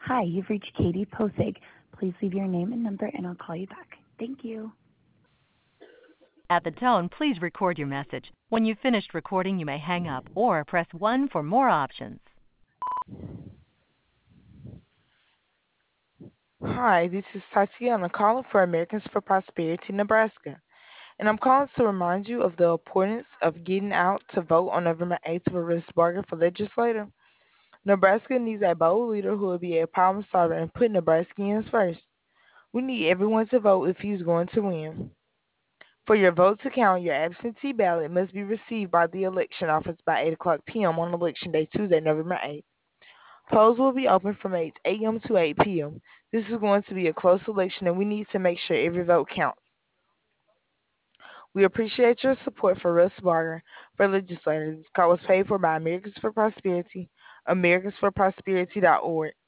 Hi, you've reached Katie Posig. Please leave your name and number, and I'll call you back. Thank you. At the tone, please record your message. When you've finished recording, you may hang up or press 1 for more options. Hi, this is Tatiana calling for Americans for Prosperity, Nebraska. And I'm calling to remind you of the importance of getting out to vote on November 8th for Russ Barger for legislator. Nebraska needs a bold leader who will be a problem solver and put Nebraskans first. We need everyone to vote if he's going to win. For your vote to count, your absentee ballot must be received by the election office by 8 o'clock p.m. on Election Day, Tuesday, November 8th. Polls will be open from 8 a.m. to 8 p.m. This is going to be a close election, and we need to make sure every vote counts. We appreciate your support for Russ Barger for legislator. This call was paid for by Americans for Prosperity, americansforprosperity.org.